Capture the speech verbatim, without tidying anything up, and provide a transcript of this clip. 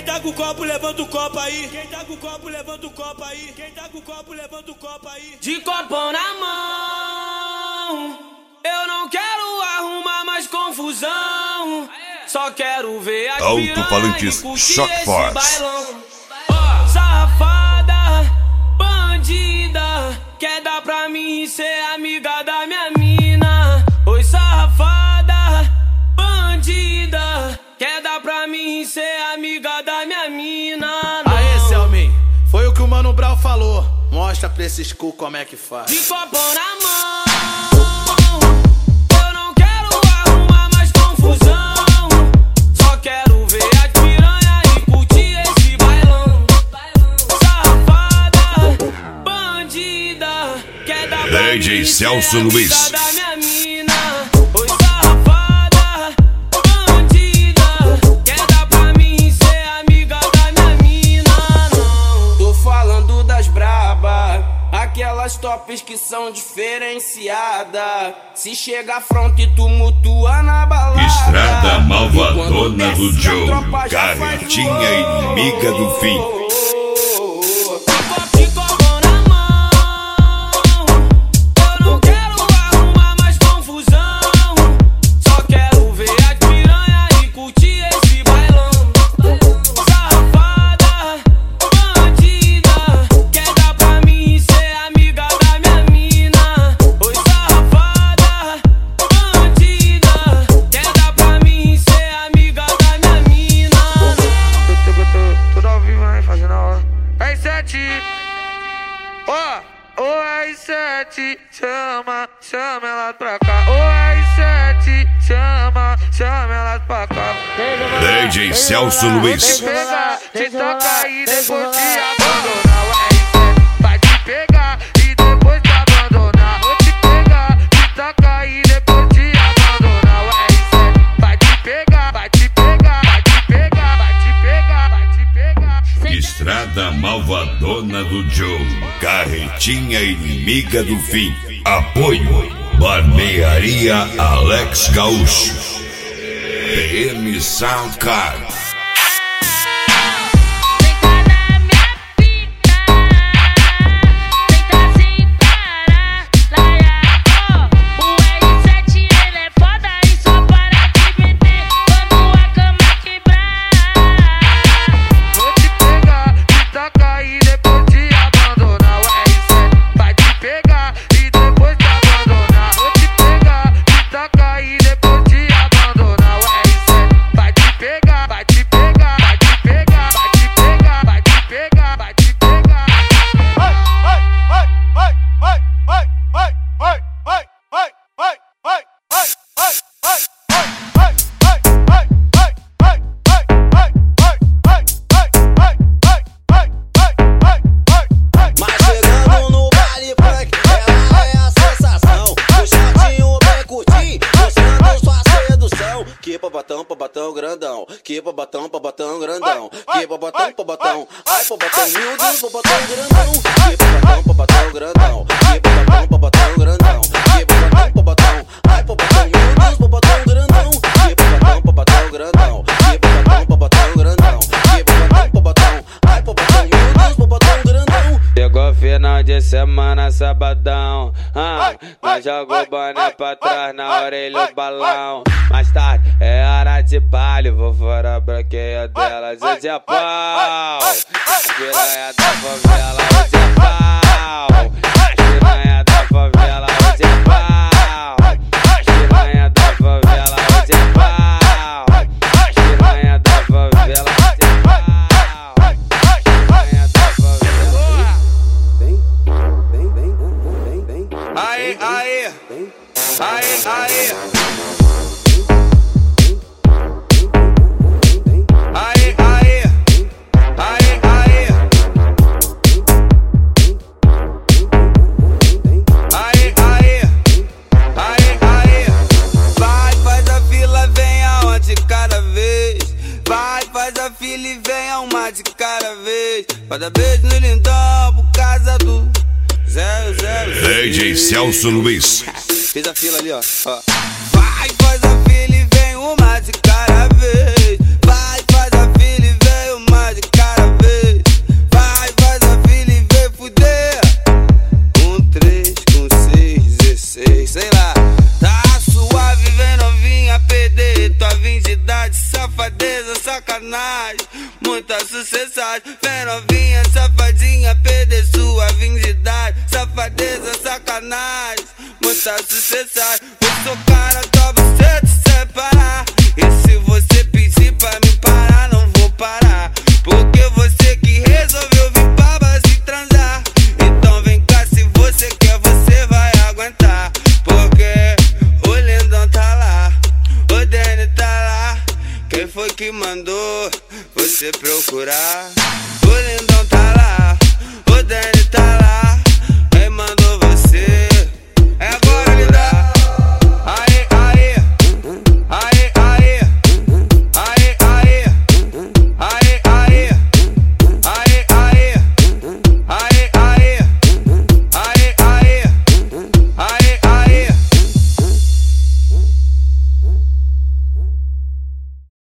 tá com o copo, levanta o copo aí. Quem tá com o copo, levanta o copo aí. Quem tá com o copo, levanta o copo aí. De copão na mão, eu não quero arrumar mais confusão. Só quero ver as Alto-falantes Shock Force. Oh, safada, bandida, quer dar pra mim ser amiga da minha mina. Oi, safada, bandida, quer dar pra mim ser amiga da minha mina. Não. Aê, Selmin, foi o que o Mano Brown falou. Mostra pra esses cu como é que faz. De copão na mão, eu não quero arrumar mais confusão. Só quero ver as piranha e curtir esse bailão. Safada, bandida, quer dar pra D J mim Celso ser Luiz. amiga da minha mina. Oi, safada, bandida, quer dar pra mim ser amiga da minha mina. Não. Tô falando das braba, aquelas tops que são diferenciadas. Se chega front e tumultua na balada. Estrada malvadona do Joe, carretinha inimiga do fim. Ó, o R sete, chama, chama ela pra cá. O R sete, chama, chama ela pra cá. D J Celso Luiz. Te pegar, te tocar e depois te abandonar. O R sete vai te pegar e depois te abandonar. Vou te pegar, te tocar e depois te abandonar. O R sete vai te pegar, vai te pegar, vai te pegar, vai te pegar, vai te pegar. Estrada malvadona do Joe, carretinha inimiga do fim. Apoio, Barbearia Alex Gaúcho, P M Sound Card. Batão, pra batão grandão, que pra batão, pra batão grandão, que pra batão, pra batão, ai pra batão, meu Deus, pra batão grandão, que pra batão, pra batão grandão, que pra batão, pra batão grandão, que pra batão, pra batão, ai pra batão, meu Deus, pra batão grandão, que pra batão, pra batão grandão, que pra batão, pra batão grandão, que pra batão, pra batão, ai pra batão, meu Deus, pra batão grandão. Chegou final de semana, sabadão, ah, nós jogou boné pra trás na orelha o balão. Mais tarde é hora de baile, vou fora a branqueia delas, hoje é pau. Piranha da favela, hoje é pau. Piranha da favela, hoje é pau. Piranha da favela, hoje é pau. Piranha da favela, hoje é pau. Piranha da favela. Vem, vem, vem, vem, vem. Aê, aê, aê, aê. Aê, aê, aê, aê. Aê, aê, aê, aê. Vai, faz a fila, vem aonde cada vez. Vai, faz a fila e vem a uma de cada vez. Cada beijo no lindão por causa do zero, zero, zero. D J Celso Luiz. Fiz a fila ali, ó, ó. Vai, faz a fila e vem uma de cada vez. Vai, faz a fila e vem uma sacanagem, muita sucessagem. Vem novinha, safadinha, perder sua virgindade. Safadeza, sacanagem, muita sucessagem. Vou socar na tua buceta sem parar. E se você pedir pra me parar, não vou parar. Porque você que resolveu vir pra base e transar. Então vem cá, se você quer, você vai aguentar. Porque o lindão tá lá, o Danny tá lá. Quem foi que mandou você procurar? O lindão tá lá, o Danny tá lá.